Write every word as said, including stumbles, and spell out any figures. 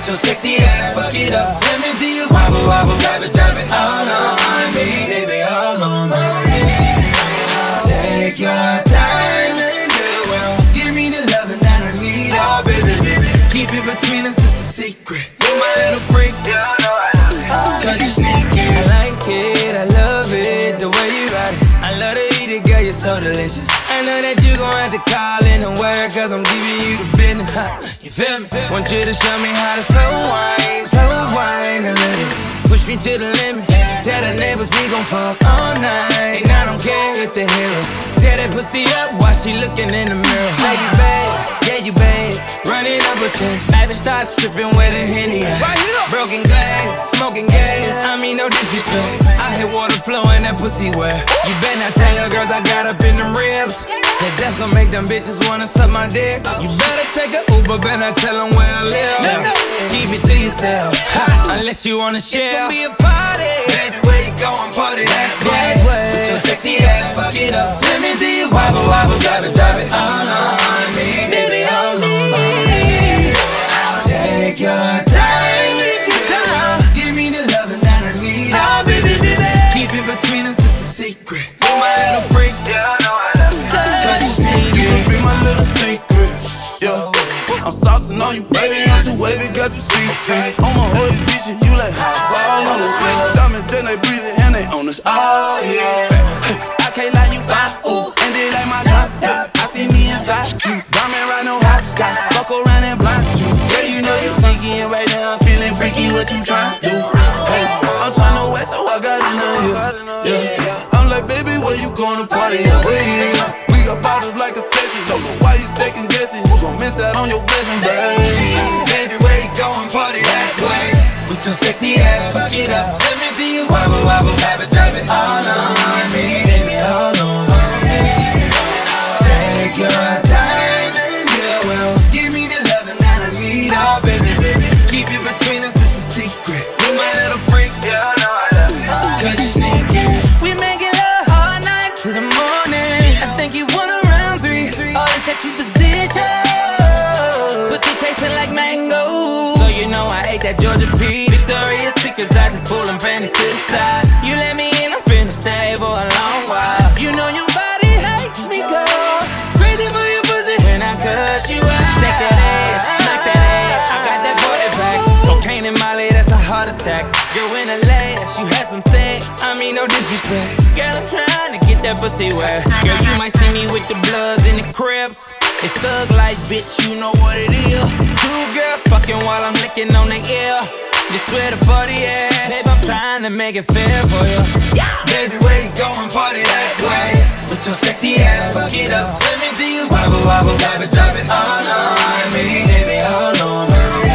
With your sexy ass, fuck it up. Let me see you wobble, wobble, drop it, drop it all on me, baby, all on me. Take your time and do it well. Give me the loving that I need, oh baby, baby. Keep it between us, it's a secret. You my little freak, yeah, I know I love it. Cause you sneaky. I like it, I love it, the way you ride it. I love to eat it, girl, you're so delicious. I know that you gon' have to call in and work, cause I'm giving you the business, huh? You feel me? Want you to show me how to slow wine, slow wine a little. Push me to the limit. Tell the neighbors we gon' fuck all night. And I don't care if they hear us. Tear that pussy up while she looking in the mirror. Say you bad, yeah you bad. Run it up a check. Baby start stripping with a Henny. Broken glass, smoking gas. I mean no disrespect. I hear water flowing, that pussy wet. You better not tell your girls I got up in them ribs, cause that's gon' make them bitches wanna suck my dick. You better take a Uber, better not tell them where I live. Keep it to yourself, ha, unless you wanna share. It's gonna be a party. Baby, where you going, party that way. Put your sexy ass, fuck it up. Let me see you wobble, wobble, drop it, drop it all on me, baby, all on me. Take your time, give me the loving that I need, oh baby, baby. Keep it between us, it's a secret. You my little freak, yeah, I know I love you. Cause you sneaky. You can be my little secret, yeah. I'm saucing on you, baby, I'm too wavy, got you seasick. On my hood, bitch, you like hot ball on the swing. Diamond, then they breezy, and they on us, oh yeah. I can't lie, you fine, ooh, and they like my drop top. I see me inside, you. Diamond right no hopscotch, fuck around and blind you. Yeah, you know you sneaky, and right now I'm feeling freaky, what you tryna do? Hey, I'm tryna wet, so I got in the hill, yeah. I'm like, baby, where you gonna party at? Where you at? We got bottles like a session, don't know why you second guessing. You gon' miss out on your blessing, baby. Baby, where you going, party that way. With your sexy ass, fuck it up. Let me see you wobble, wobble, drop it, drop it all on me, baby, all on me. Take your time and get well. Give me the loving that I need, oh baby, baby. Keep it between us, it's a secret. You my little freak, yeah, I know I love you. Cause you sneaky. We making love all night to the morning. I think you want around three. All the sexy position, pussy tasting like mango. So you know I ate that Georgia peach. Victoria's Secrets, I just pull them panties to the side. You let me in, I'm finna stay for a long while. You know your body hates me, girl. Crazy for your pussy when I cuss you out. Shake that ass, smack that ass. I got that body back. Cocaine in Molly, that's a heart attack. Girl, in the last, you had some sex. I mean no disrespect. Girl, I'm trying to get that pussy wet. Girl, you might see me with the Bloods and the Crips. It's thug like, bitch, you know what it is. Two girls fucking while I'm licking on their ear. Just where the party at, babe, I'm trying to make it fair for you. Baby, where you going, party that way. With your sexy ass, fuck it up. Let me see you wobble, wobble, drop it, drop it all on me, baby, all on me.